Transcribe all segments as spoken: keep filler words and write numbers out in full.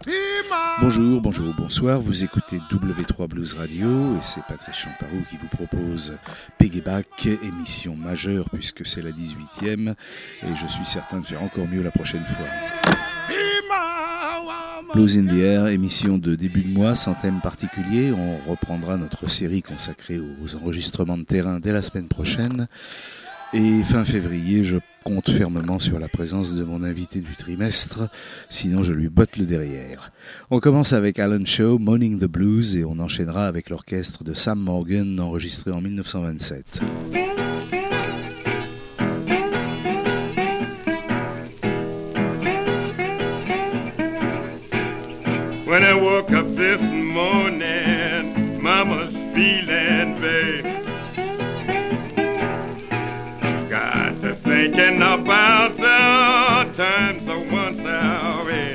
Bonjour, bonjour, bonsoir, vous écoutez W trois Blues Radio et c'est Patrice Champarou qui vous propose Piggyback, émission majeure puisque c'est la dix-huitième et je suis certain de faire encore mieux la prochaine fois. Blues in the Air, émission de début de mois sans thème particulier, on reprendra notre série consacrée aux enregistrements de terrain dès la semaine prochaine. Et fin février, je compte fermement sur la présence de mon invité du trimestre, sinon je lui botte le derrière. On commence avec Alan Shaw, Morning the Blues, et on enchaînera avec l'orchestre de Sam Morgan, enregistré en dix-neuf cent vingt-sept. When I woke up this morning, Mama's feeling bad. Thinking about the times I once have had.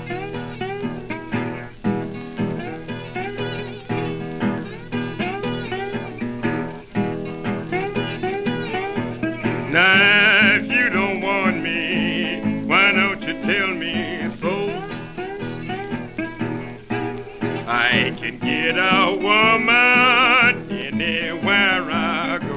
Now if you don't want me, why don't you tell me so? I can get a woman anywhere I go.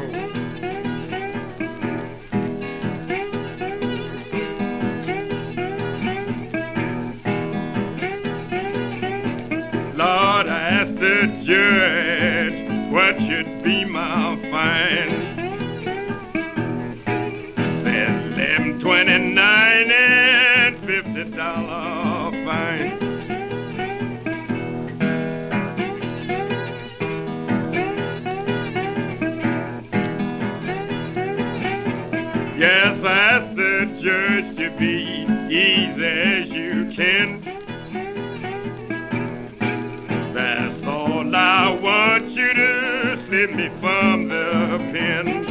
Lord, I asked the judge what should be my fine. Said eleven twenty-nine and fifty dollar fine. Yes, I asked the judge to be easy as you can. That's all I want you to slip me from the pen.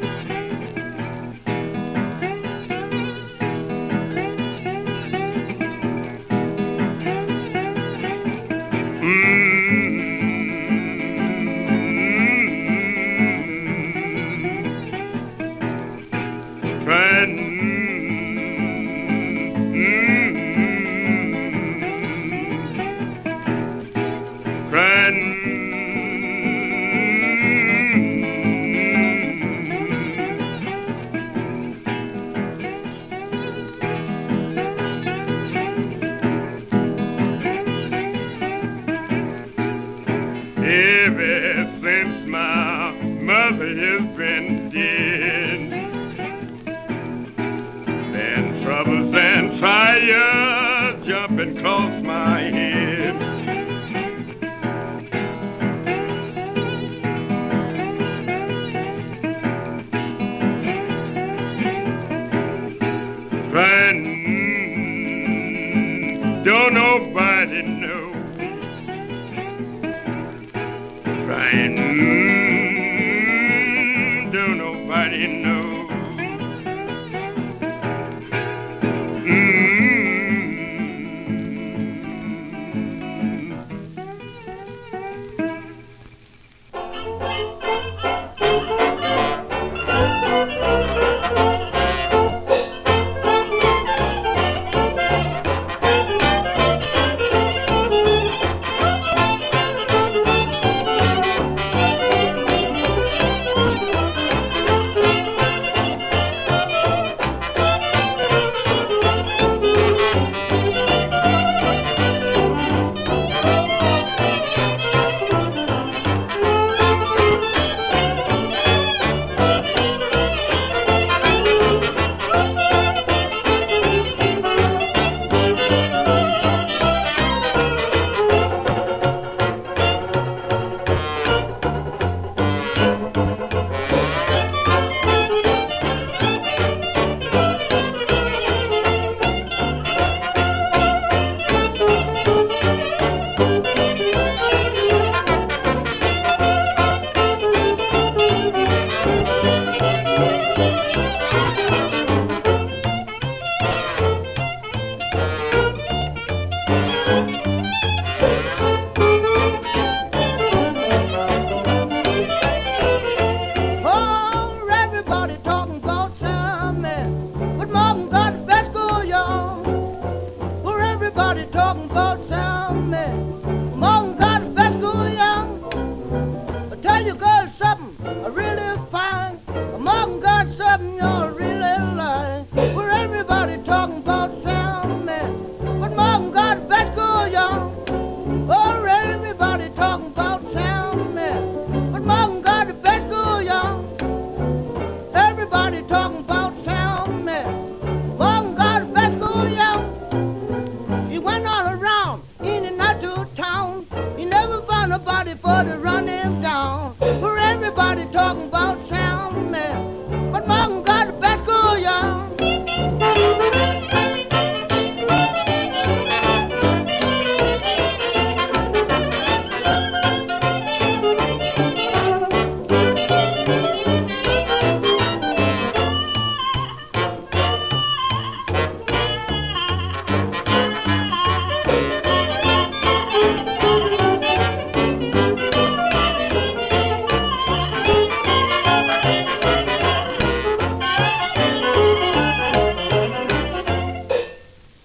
Ever since my mother has been dead, then troubles and trials jumping across my head. Crying, don't nobody know. Crying, mm, don't nobody know. Mm. Talking about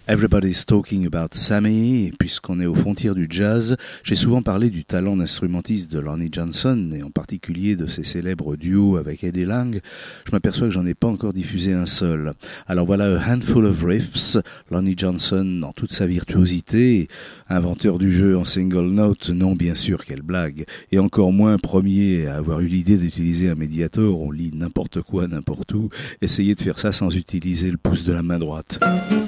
Everybody's Talking About Sammy, et puisqu'on est aux frontières du jazz, j'ai souvent parlé du talent d'instrumentiste de Lonnie Johnson, et en particulier de ses célèbres duos avec Eddie Lang. Je m'aperçois que j'en ai pas encore diffusé un seul. Alors voilà, A Handful of Riffs, Lonnie Johnson dans toute sa virtuosité, inventeur du jeu en single note, non bien sûr, quelle blague, et encore moins premier à avoir eu l'idée d'utiliser un médiator, on lit n'importe quoi, n'importe où, essayez de faire ça sans utiliser le pouce de la main droite.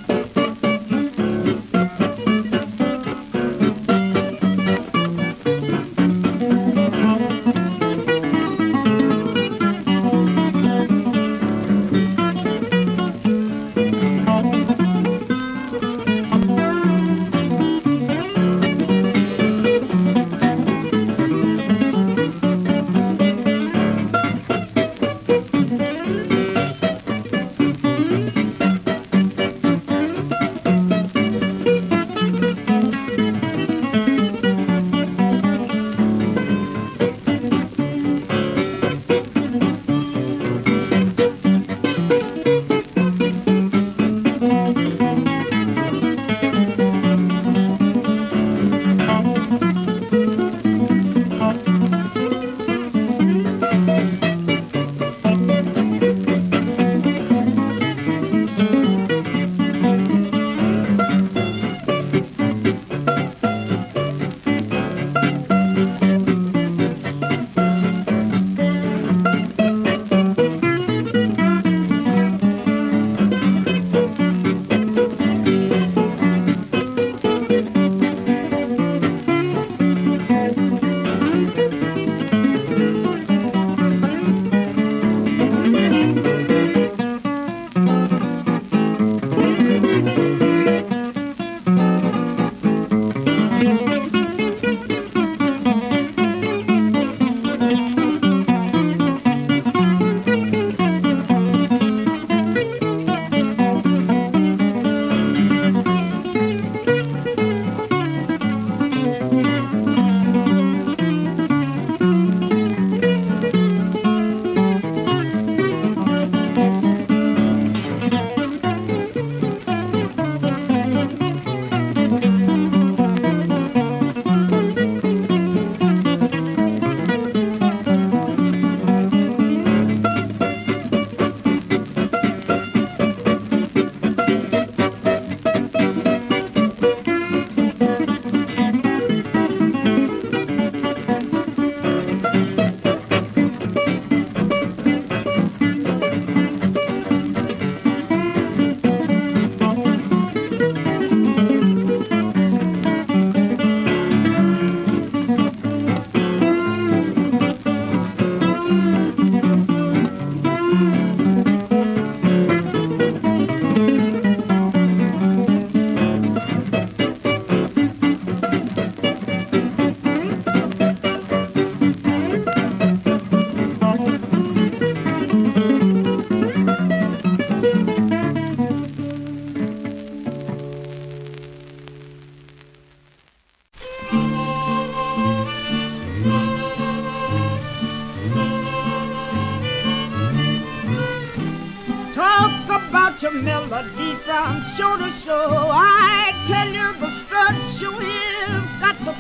melody from show to show. I tell you the strut show is got to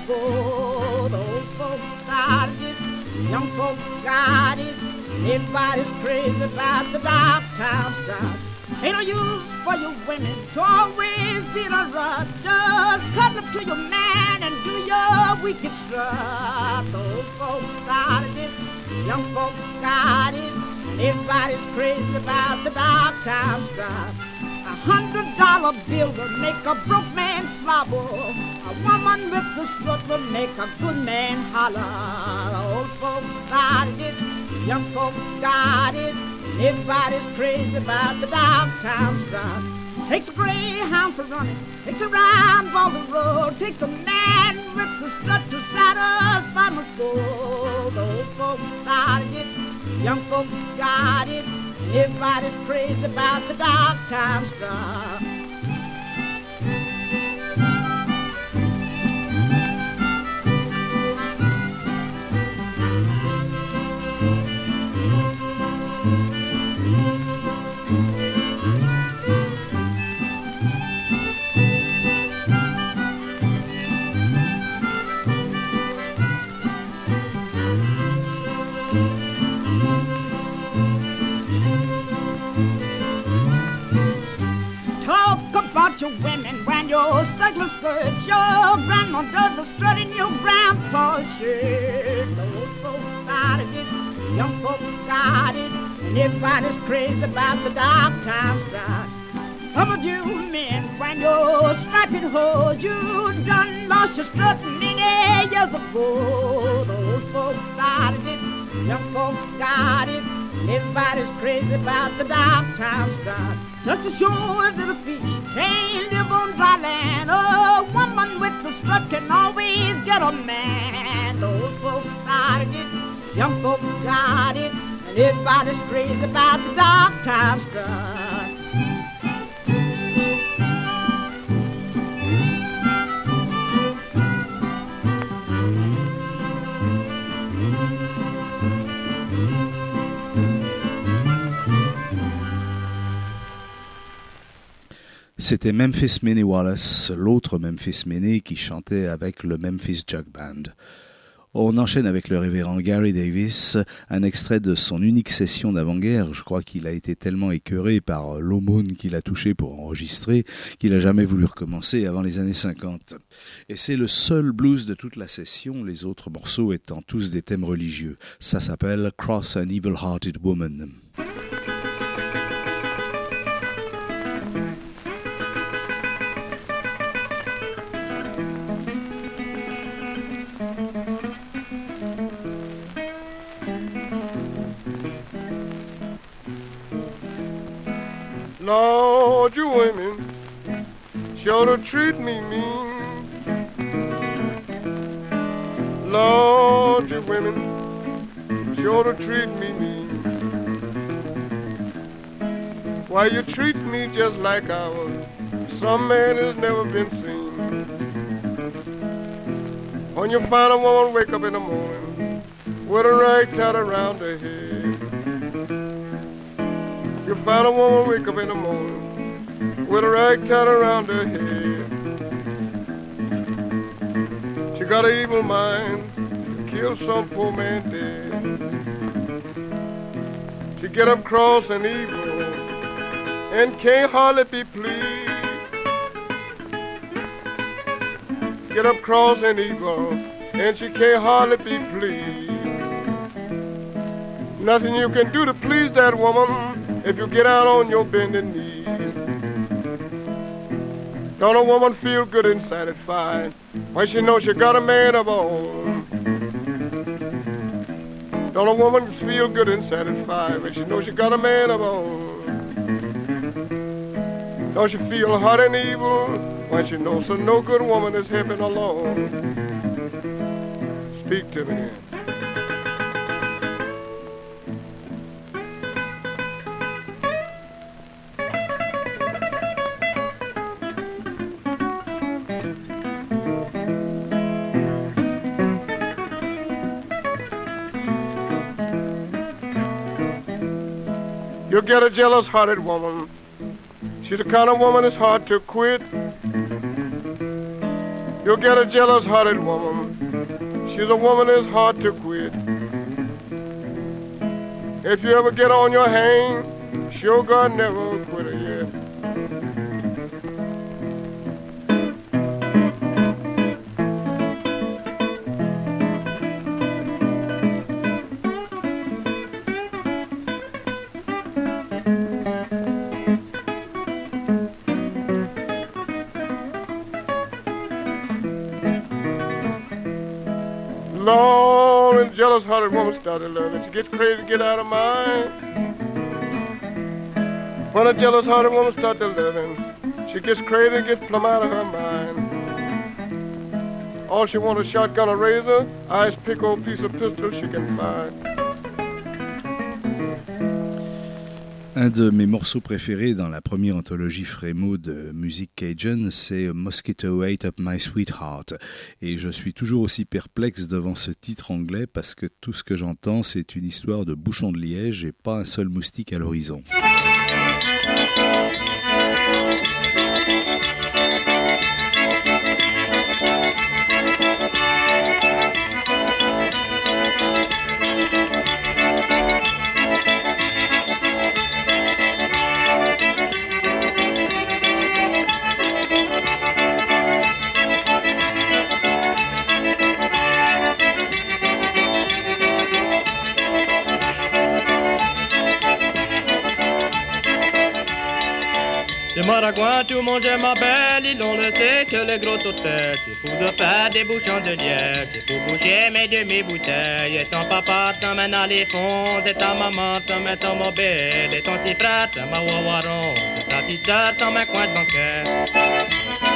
go. The old folks got it, young folks got it. Everybody's crazy about the Dogtown strut. Ain't no use for you women to always be in a rut. Just come up to your man and do your wicked strut. The old folks got it, young folks got it. Everybody's crazy about the Dogtown strut. A hundred dollar bill will make a broke man slobber. A woman with the strut will make a good man holler. The old folks got it, young folks got it. Everybody's crazy about the Dogtown strut. Takes a greyhound for running, takes a round ball the road, takes a man with the strut to satisfy my soul. The old folks got it, young folks got it. Everybody's crazy about the Dogtown strut. about your women when your circular skirts. Your grandma does the strut in your grandpa's shirt. Old folks started it, young folks got it, and everybody's crazy about the dark times start. Some of you men, when your striped hose, you done lost your strut many years ago. The old folks started it, young folks got it, and everybody's crazy about the dark times start. Just as sure as the fish can't live on dry land, a woman with the strut can always get a man. The old folks started it, young folks got it, and everybody's crazy about the dark times start. C'était Memphis Minnie Wallace, l'autre Memphis Minnie qui chantait avec le Memphis Jug Band. On enchaîne avec le révérend Gary Davis, un extrait de son unique session d'avant-guerre. Je crois qu'il a été tellement écœuré par l'aumône qu'il a touché pour enregistrer qu'il n'a jamais voulu recommencer avant les années cinquante. Et c'est le seul blues de toute la session, les autres morceaux étant tous des thèmes religieux. Ça s'appelle « Cross an Evil-Hearted Woman ». Lord, you women sure to treat me mean. Lord, you women sure to treat me mean. Why, you treat me just like I was some man has never been seen. When you find a woman wake up in the morning with a rag tied around her head, you find a woman wake up in the morning with a rag tied around her head. She got an evil mind to kill some poor man dead. She get up cross and evil and can't hardly be pleased. Get up cross and evil and she can't hardly be pleased. Nothing you can do to please that woman if you get out on your bending knees. Don't a woman feel good and satisfied when she knows she got a man of her own? Don't a woman feel good and satisfied when she knows she got a man of her own? Don't she feel hot and evil when she knows so no good woman is helping alone? Speak to me then. You'll get a jealous-hearted woman. She's the kind of woman that's hard to quit. You'll get a jealous-hearted woman. She's a woman that's hard to quit. If you ever get on your hang, sure God never quit her yet. Lord, and jealous-hearted woman started loving. She gets crazy, get out of mind. When a jealous-hearted woman starts to loving, she gets crazy, gets plumb out of her mind. All she wants is a shotgun, a razor, ice pick, old piece of pistol she can find. Un de mes morceaux préférés dans la première anthologie Frémo de musique cajun, c'est Mosquito Ate Up My Sweetheart. Et je suis toujours aussi perplexe devant ce titre anglais parce que tout ce que j'entends, c'est une histoire de bouchon de liège et pas un seul moustique à l'horizon. Maragouin, tout le monde est ma belle, ils l'ont le sait que les gros têtes. C'est fou de faire des bouchons de lièvre, c'est pour boucher mes demi-bouteilles. Et ton papa t'emmène à les fonds, et ta maman t'emmène ton mobile, et ton petit frère t'emmène à Wawaron, et ta petite sœur t'emmène un coin de banquet.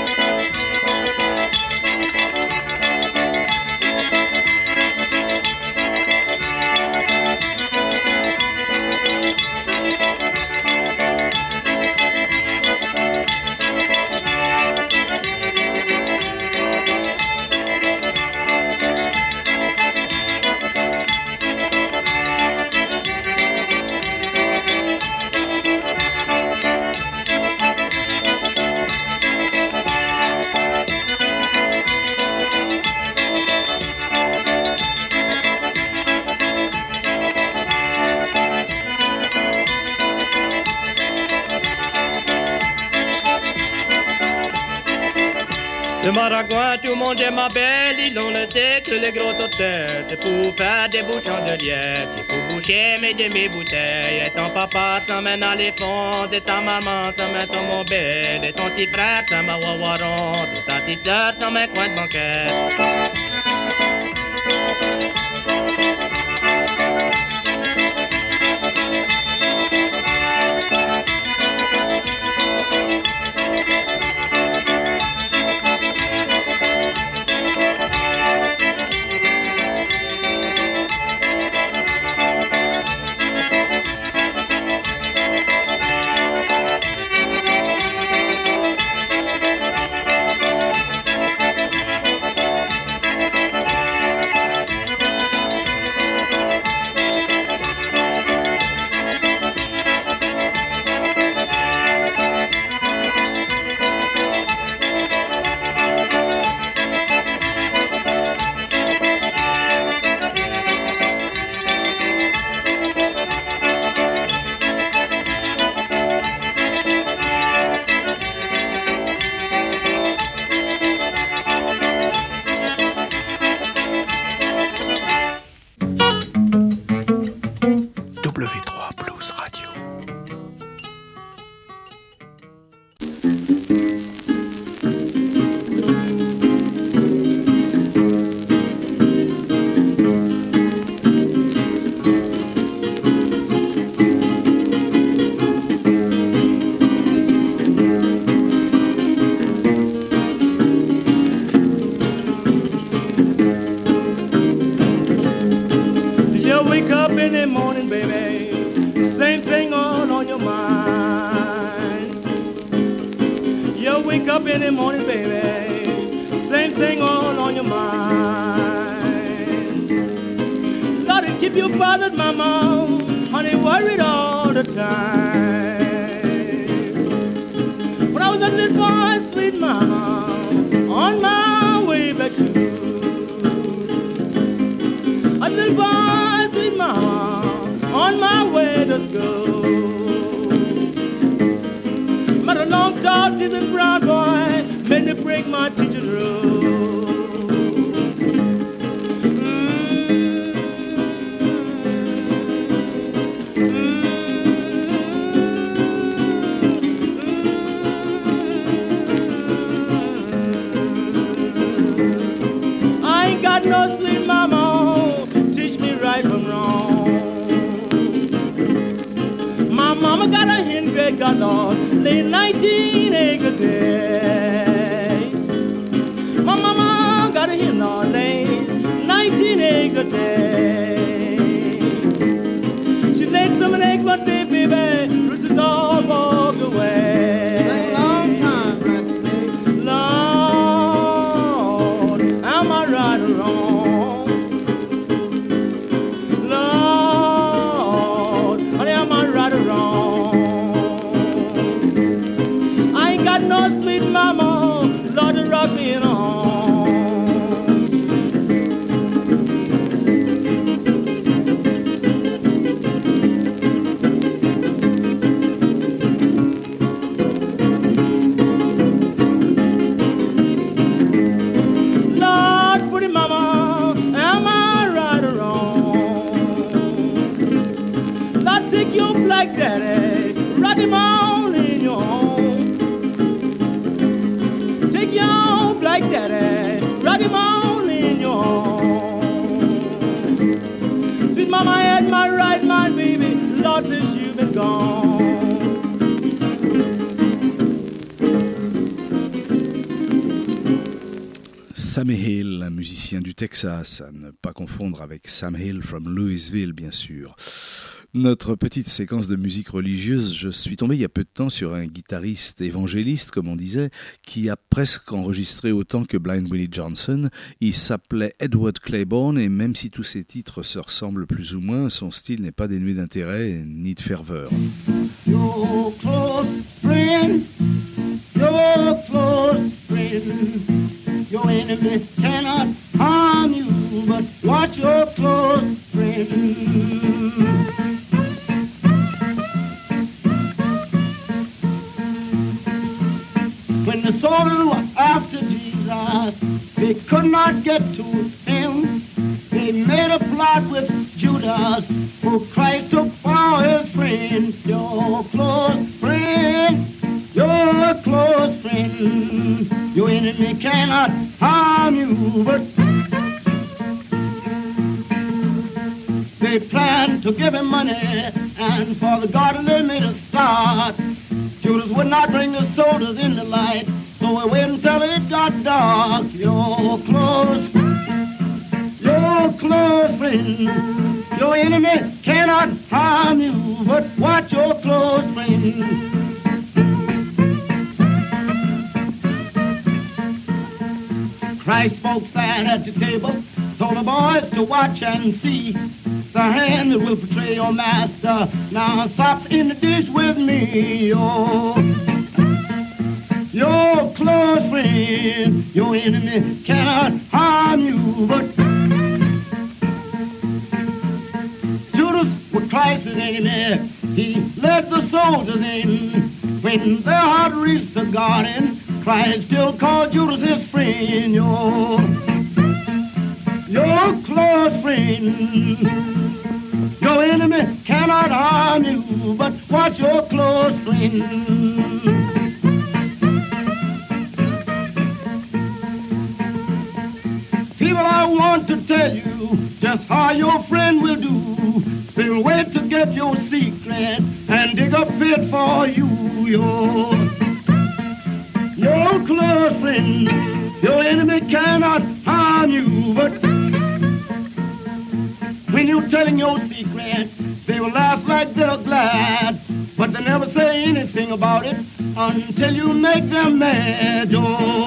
Le Maragouin, tout le monde est ma belle, ils l'ont le sait que les gros têtes. C'est pour faire des bouchons de lièvre, c'est pour boucher mes demi-bouteilles. Et ton papa t'emmène à les fonds, et ta maman t'emmène ton mobile, et ton petit frère t'emmène à Wawaron, et ta petite sœur t'emmène coin de banquette. Take your black daddy, rock him on in your home. Take your black daddy, ride him on in your arms. Sweet mama had my right mind, baby, Lord, since you've been gone. Sammy Hill, un musicien du Texas, à ne pas confondre avec Sam Hill from Louisville, bien sûr. Notre petite séquence de musique religieuse, je suis tombé il y a peu de temps sur un guitariste évangéliste, comme on disait, qui a presque enregistré autant que Blind Willie Johnson. Il s'appelait Edward Claiborne et même si tous ses titres se ressemblent plus ou moins, son style n'est pas dénué d'intérêt ni de ferveur. Your close friend, your close friend, your enemy cannot harm you, but watch your close friend. When the soldiers were after Jesus, they could not get to him. They made a plot with Judas, who Christ took for his friend. Your close friend, your close friend, your enemy cannot harm you, but they planned to give him money, and for the garden they made a start. Judas would not bring the soldiers in the light, so we waited until it got dark. Your close, your close friend, your enemy cannot harm you, but watch your close friend. Christ spoke sad at the table, told the boys to watch and see the hand that will betray your master. Now stop in the dish with me, your, your close friend, your enemy cannot harm you, but Judas was Christ's enemy. He led the soldiers in. When their heart reached the garden, Christ still called Judas his friend, your, your close friend. Your enemy cannot harm you, but watch your close friend. People, I want to tell you just how your friend will do. They'll wait to get your secret and dig a pit for you, your, your close friend. Your enemy cannot harm you, but when you're telling your secret, they will laugh like they're glad, but they never say anything about it until you make them mad. Your,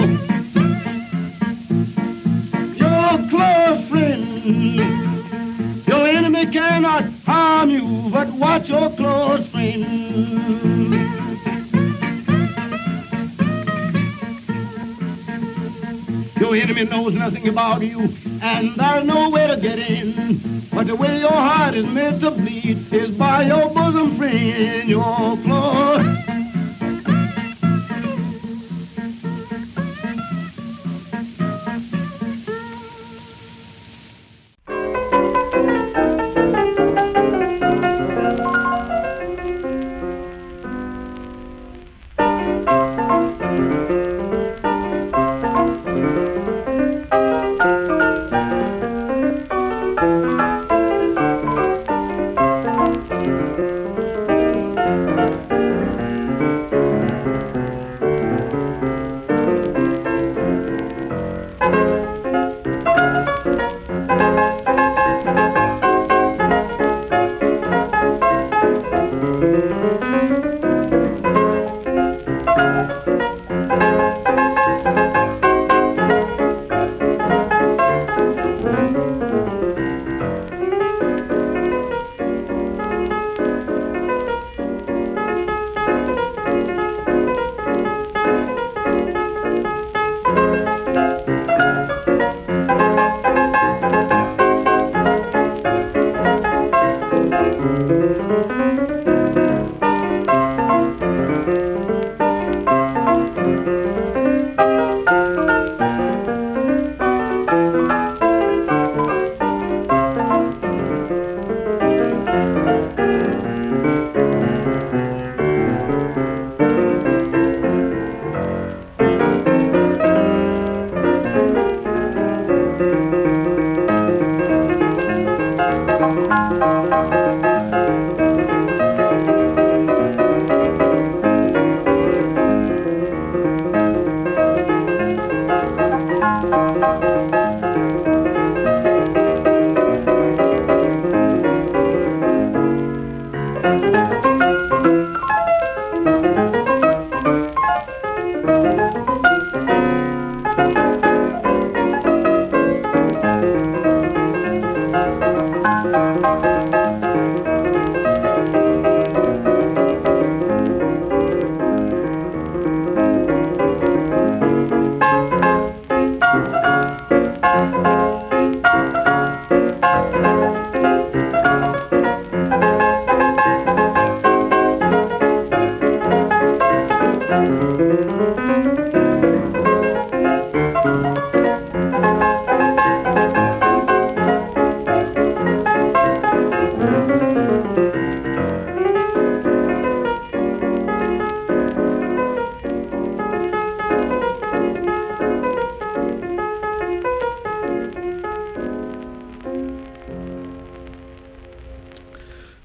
your close friend, your enemy cannot harm you, but watch your close friend. Your enemy knows nothing about you, and there's no way to get in. But the way your heart is meant to bleed is by your bosom friend, your close.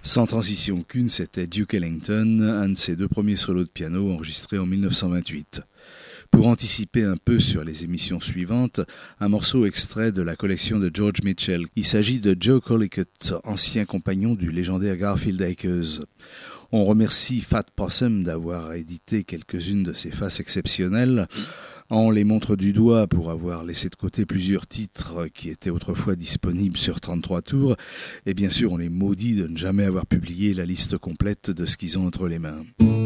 Sans transition aucune, c'était Duke Ellington, un de ses deux premiers solos de piano enregistrés en mille neuf cent vingt-huit. Pour anticiper un peu sur les émissions suivantes, un morceau extrait de la collection de George Mitchell. Il s'agit de Joe Collicutt, ancien compagnon du légendaire Garfield Akers. On remercie Fat Possum d'avoir édité quelques-unes de ces faces exceptionnelles. On les montre du doigt pour avoir laissé de côté plusieurs titres qui étaient autrefois disponibles sur trente-trois tours. Et bien sûr, on les maudit de ne jamais avoir publié la liste complète de ce qu'ils ont entre les mains.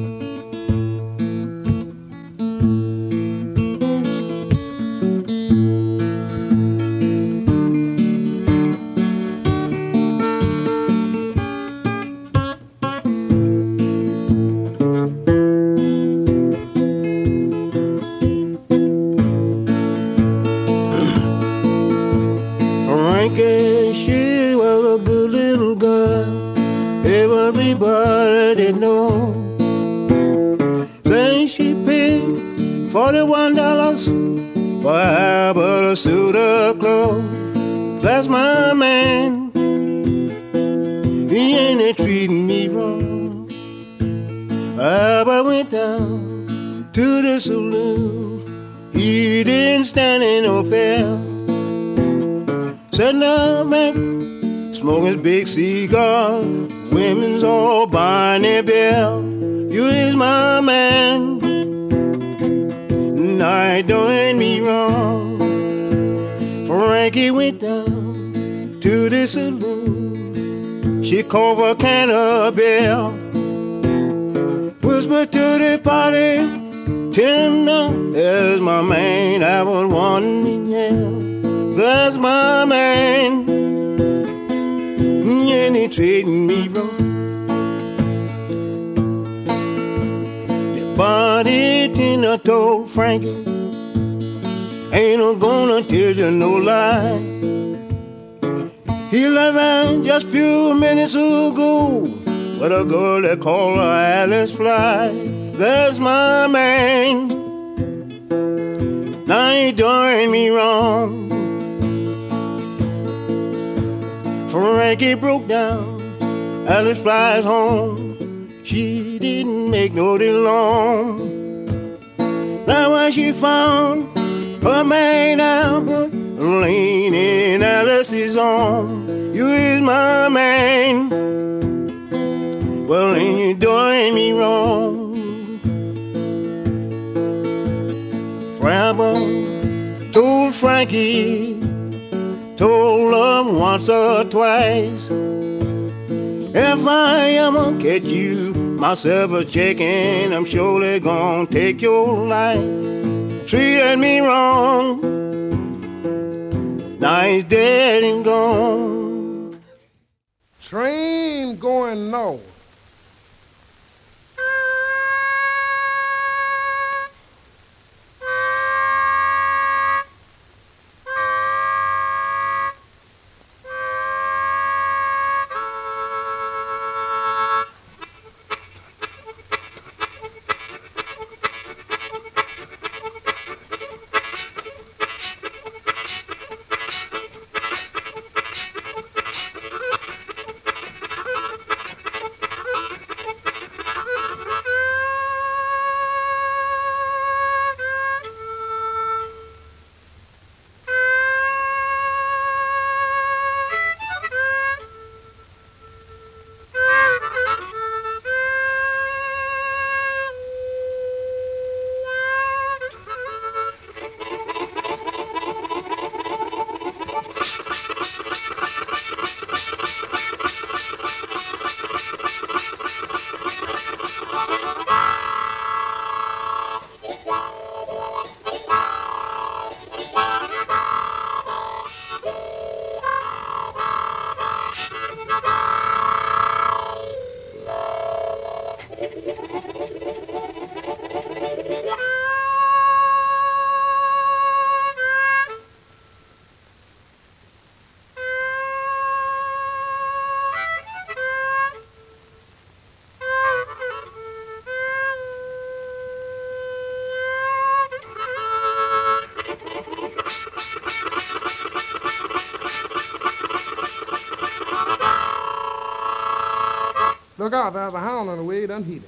Suit of clothes, that's my man. He ain't treating me wrong. I went down to the saloon. He didn't stand in no fair. Sitting up back, smoking his big cigar. Women's all buying their beer. You is my man. Night doing me wrong. Frankie went down to the saloon. She called for a can of beer. Whispered to the party, tender, there's my man. I was wanting, yeah, that's my man. And he treating me wrong. The bartender told Frankie, ain't no gonna tell you no lie. He left out just a few minutes ago with a girl that called her Alice Fly. That's my man. Now he doing me wrong. Frankie broke down. Alice Fly's home. She didn't make no deal long. Now when she found her man out laying in Alice's arms, you is my man. Well, ain't you doing me wrong? Grandma told Frankie, told him once or twice, if I ever catch you myself a chicken, I'm surely gonna take your life. Treated me wrong, now he's dead and gone. Train going north. Look out, there's a hound on the way, don't heed it.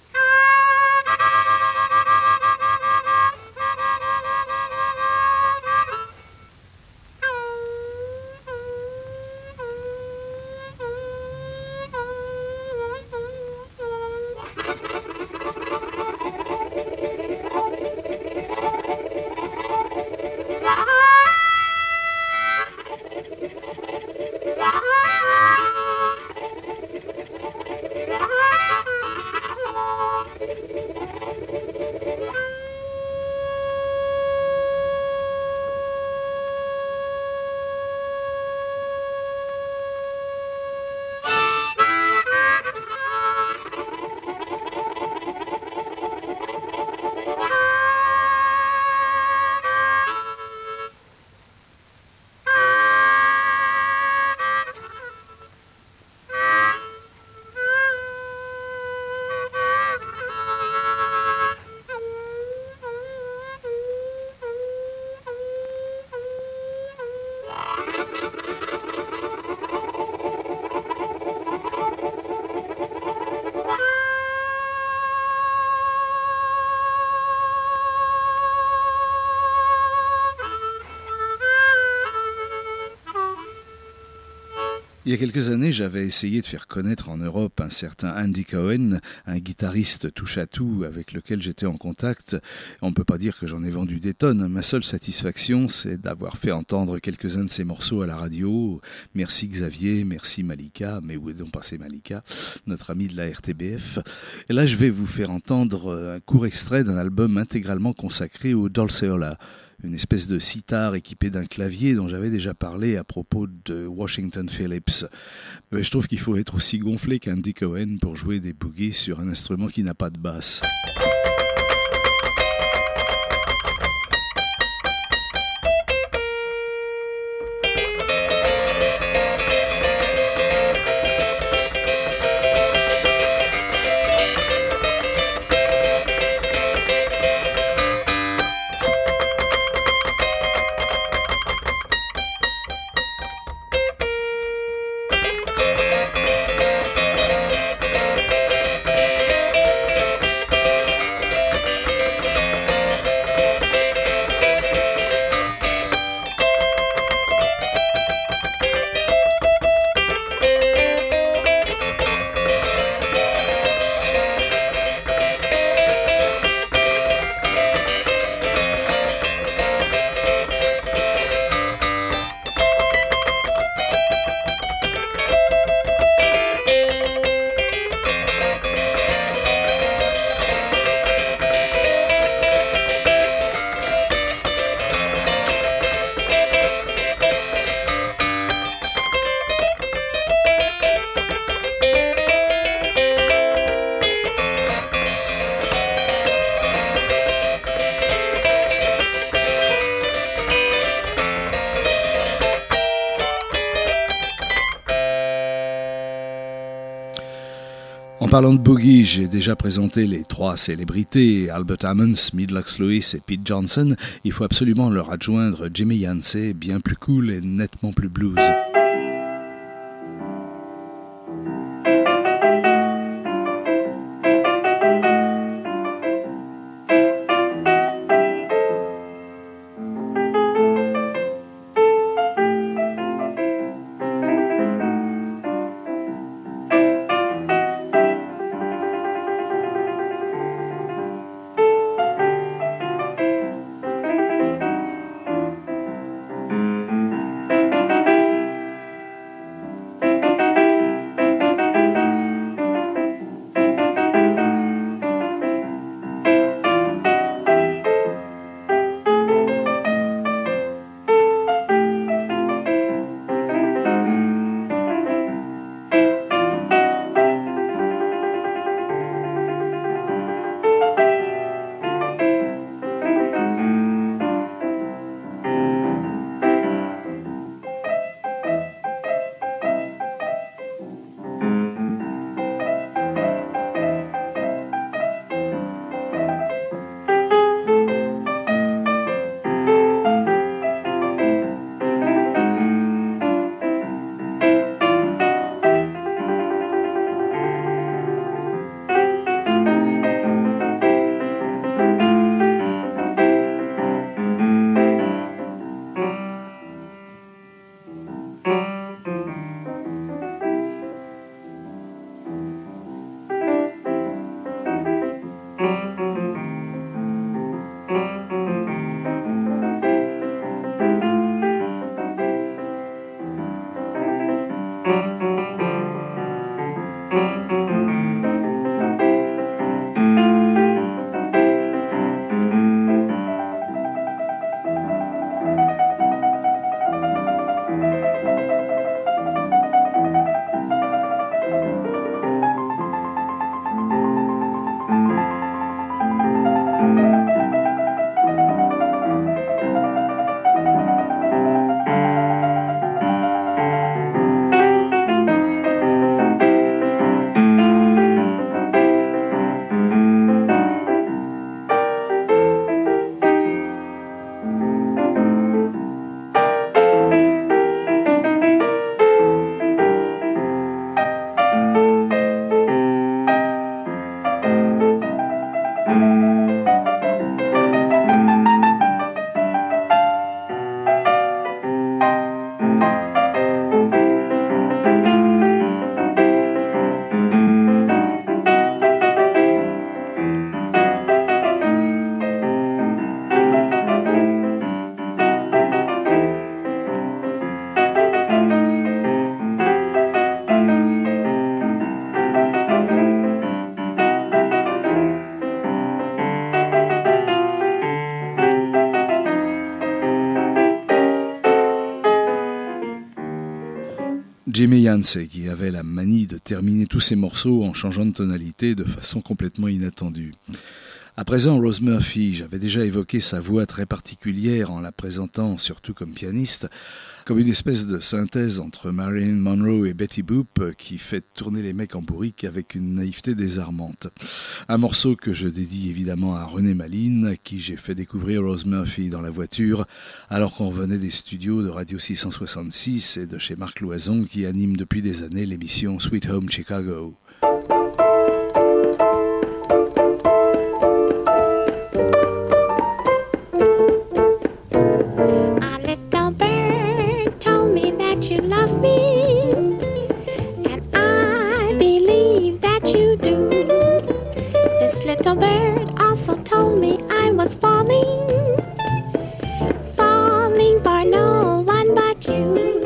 Il y a quelques années, j'avais essayé de faire connaître en Europe un certain Andy Cohen, un guitariste touche-à-tout avec lequel j'étais en contact. On ne peut pas dire que j'en ai vendu des tonnes. Ma seule satisfaction, c'est d'avoir fait entendre quelques-uns de ses morceaux à la radio. Merci Xavier, merci Malika, mais où est donc passé Malika, notre ami de la R T B F. Et là, je vais vous faire entendre un court extrait d'un album intégralement consacré au Dulceola, une espèce de sitar équipé d'un clavier dont j'avais déjà parlé à propos de Washington Phillips. Mais je trouve qu'il faut être aussi gonflé qu'Andy Cohen pour jouer des boogies sur un instrument qui n'a pas de basse. En parlant de boogie, j'ai déjà présenté les trois célébrités, Albert Hammond, Midlocks Lewis et Pete Johnson. Il faut absolument leur adjoindre Jimmy Yancey, bien plus cool et nettement plus blues. Jimmy Yancey, qui avait la manie de terminer tous ses morceaux en changeant de tonalité de façon complètement inattendue. À présent, Rose Murphy, j'avais déjà évoqué sa voix très particulière en la présentant, surtout comme pianiste, comme une espèce de synthèse entre Marilyn Monroe et Betty Boop qui fait tourner les mecs en bourrique avec une naïveté désarmante. Un morceau que je dédie évidemment à René Maline, à qui j'ai fait découvrir Rose Murphy dans la voiture, alors qu'on revenait des studios de Radio six cent soixante-six et de chez Marc Loison qui anime depuis des années l'émission Sweet Home Chicago. You love me, and I believe that you do. This little bird also told me I was falling, falling for no one but you.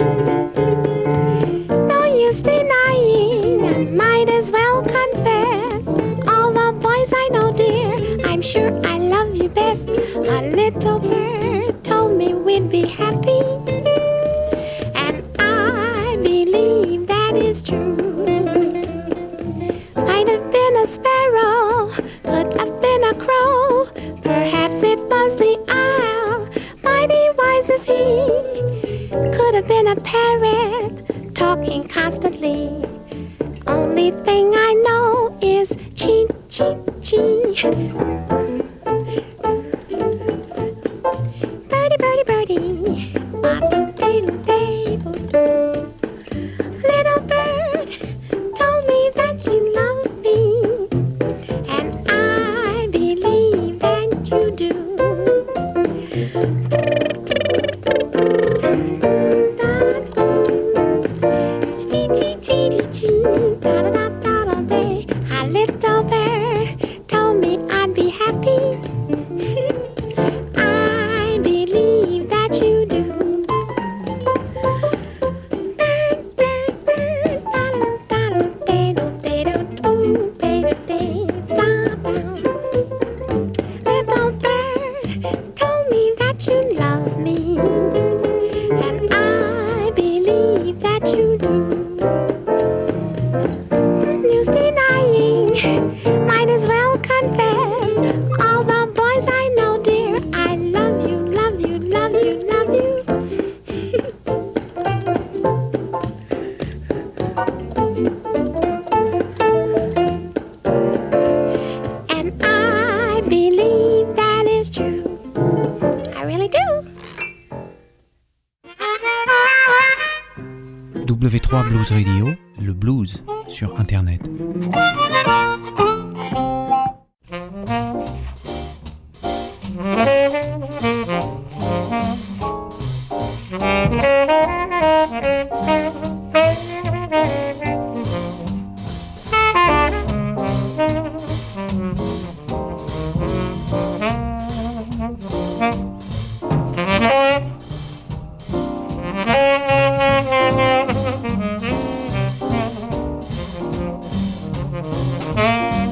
No use denying, I might as well confess. All the boys I know, dear, I'm sure I love you best. A little bird told me we'd be happy, is true. Might have been a sparrow, could have been a crow, perhaps it was the owl, mighty wise is he. Could have been a parrot, talking constantly. Only thing I know is chee, chee, chee. Birdie, birdie, birdie. Little bird told me that you love me, and I believe that you do. A little bird told me I'd be happy. I believe that you do. W trois Blues Radio, le blues sur Internet. Thank you.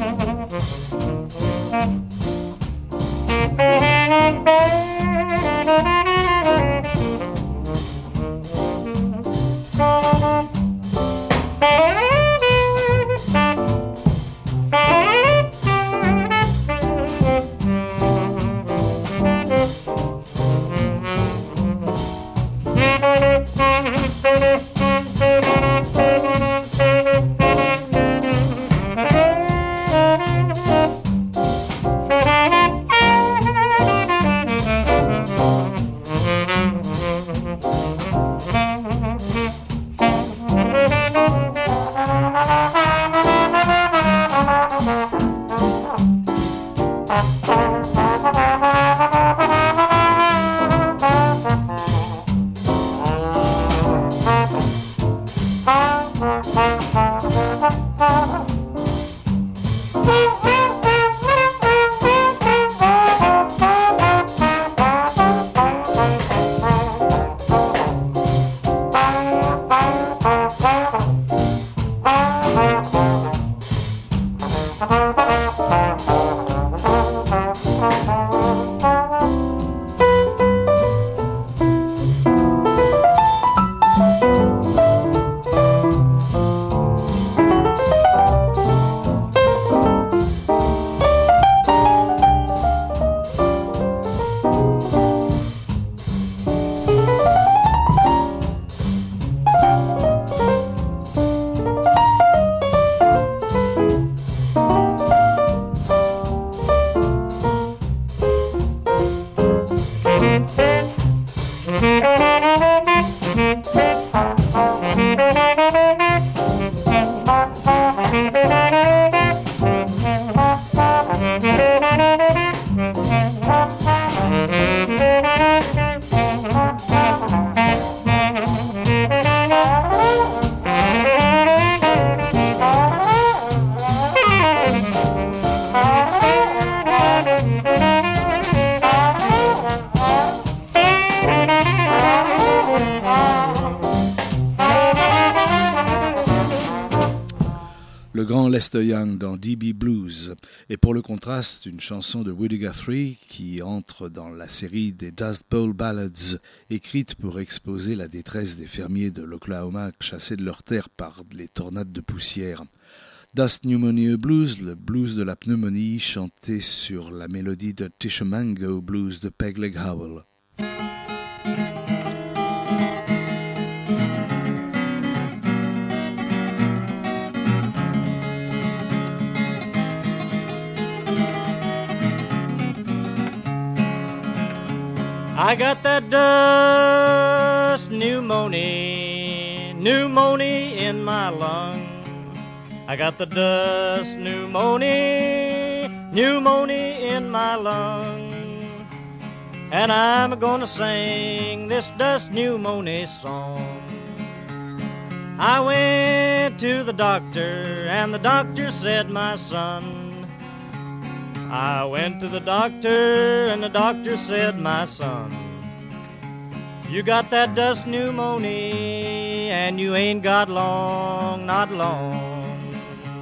le grand Lester Young dans D B Blues. Et pour le contraste, une chanson de Woody Guthrie qui entre dans la série des Dust Bowl Ballads, écrite pour exposer la détresse des fermiers de l'Oklahoma chassés de leurs terres par les tornades de poussière. Dust Pneumonia Blues, le blues de la pneumonie, chanté sur la mélodie de Tishomango Blues de Peg Leg Howell. I got that dust pneumonia, pneumonia in my lung. I got the dust pneumonia, pneumonia in my lung. And I'm gonna sing this dust pneumonia song. I went to the doctor and the doctor said, my son, I went to the doctor and the doctor said, my son, you got that dust pneumonia and you ain't got long, not long.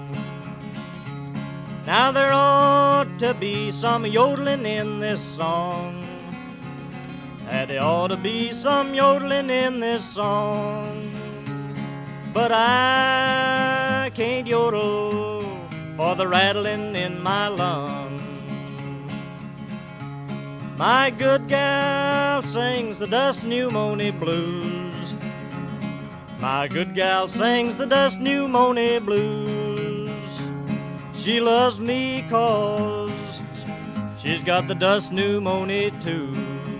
Now there ought to be some yodeling in this song. And there ought to be some yodeling in this song. But I can't yodel for the rattling in my lungs. My good gal sings the dust pneumonia blues. My good gal sings the dust pneumonia blues. She loves me 'cause she's got the dust pneumonia too.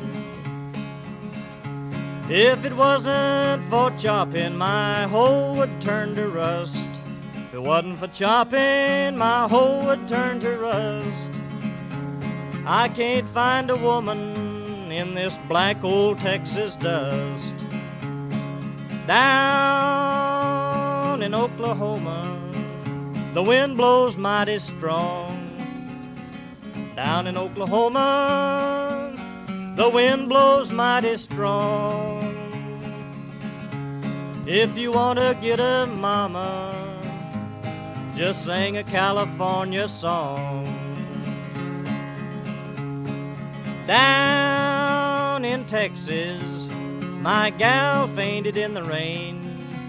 If it wasn't for chopping, my hoe would turn to rust. If it wasn't for chopping, my hoe would turn to rust. I can't find a woman in this black old Texas dust. Down in Oklahoma, the wind blows mighty strong. Down in Oklahoma, the wind blows mighty strong. If you want to get a mama, just sing a California song. Down in Texas, my gal fainted in the rain.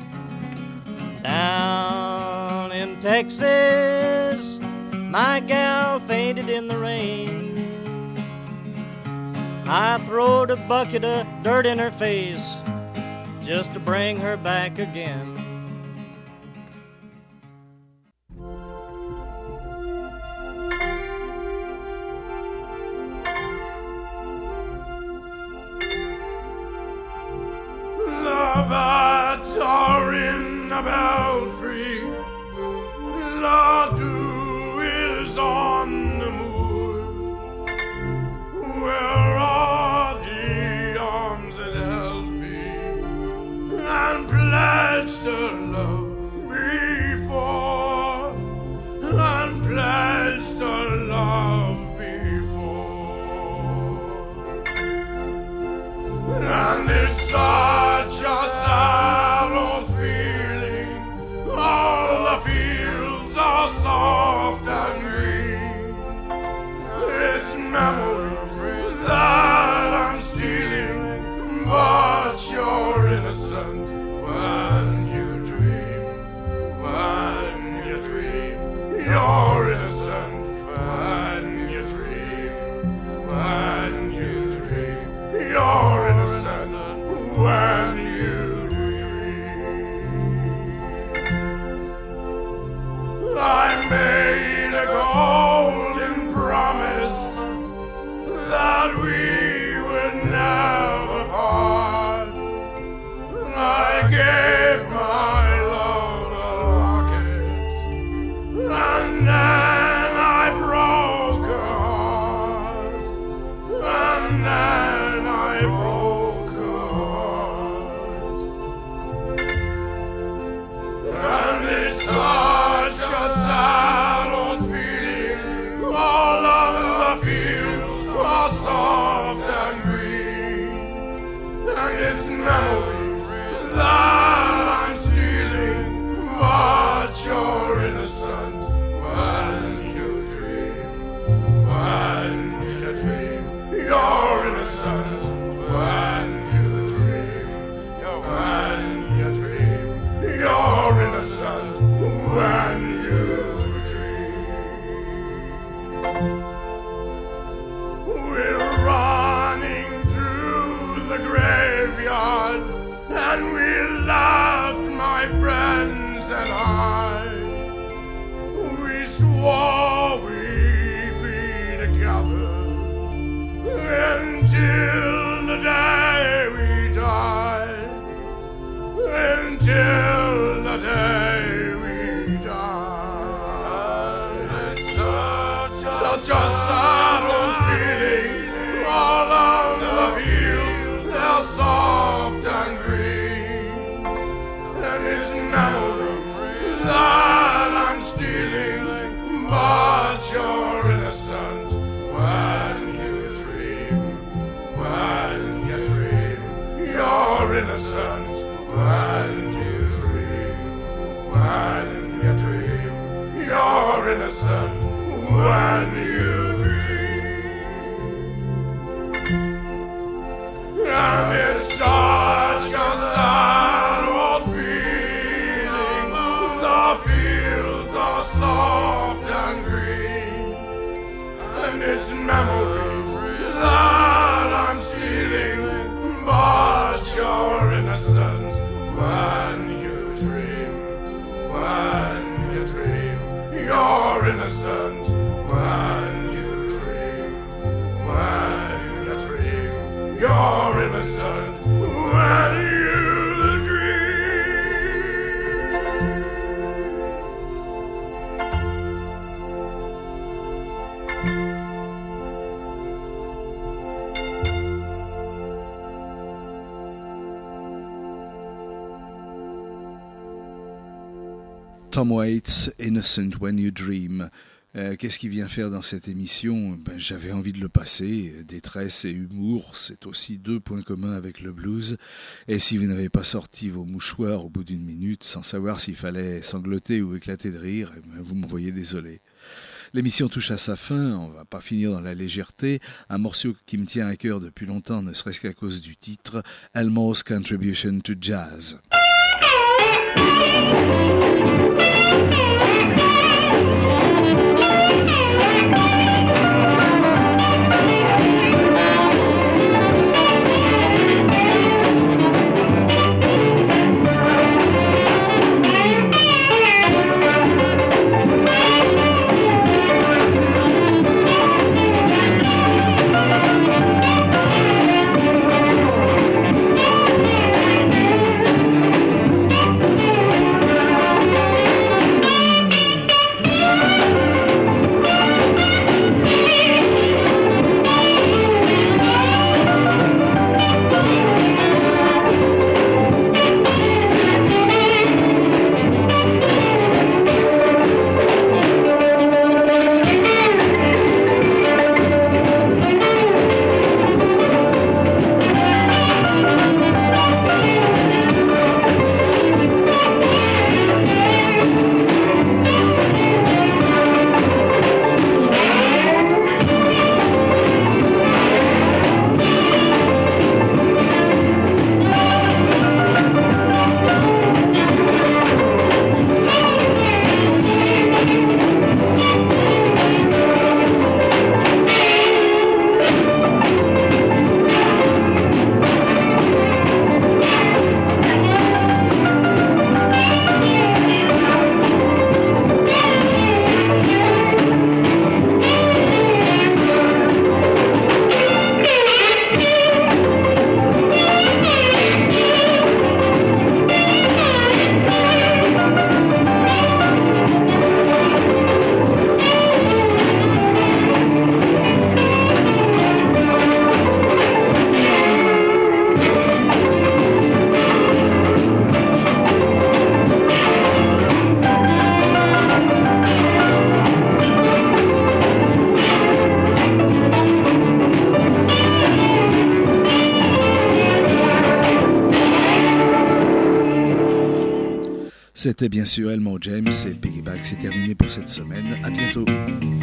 Down in Texas, my gal fainted in the rain. I throwed a bucket of dirt in her face just to bring her back again. The bats are in the belfry, the dew is on the moor. Where are the arms that held me and pledged to love me for, and pledged to love before? And it's such a sad old feeling, all the fields are soft and green. It's memories that I'm stealing, but you're innocent when you dream, when you dream. You're innocent when you dream, when you dream. You're innocent when you dream. I made a golden promise that we would never part. I gave my love a locket, and then I broke her heart, and then I broke her heart. And it's such a sad old feeling, all of the fields are soft and green. And it's memories that I'm stealing, but you're innocent innocent when you dream, when you dream. You're innocent when you dream. And it's such a sad old feeling. The fields are soft and green, and it's memories that I'm stealing. But you're innocent when you dream, when you dream. You're innocent when you dream, when you dream. You're innocent when you dream. Tom Waits, Innocent When You Dream. Euh, qu'est-ce qu'il vient faire dans cette émission ? Ben, j'avais envie de le passer. Détresse et humour, c'est aussi deux points communs avec le blues. Et si vous n'avez pas sorti vos mouchoirs au bout d'une minute, sans savoir s'il fallait sangloter ou éclater de rire, eh ben, vous m'envoyez désolé. L'émission touche à sa fin, on va pas finir dans la légèreté. Un morceau qui me tient à cœur depuis longtemps, ne serait-ce qu'à cause du titre, Elmo's Contribution to Jazz. C'était bien sûr Elmo James et Piggyback, c'est terminé pour cette semaine. À bientôt.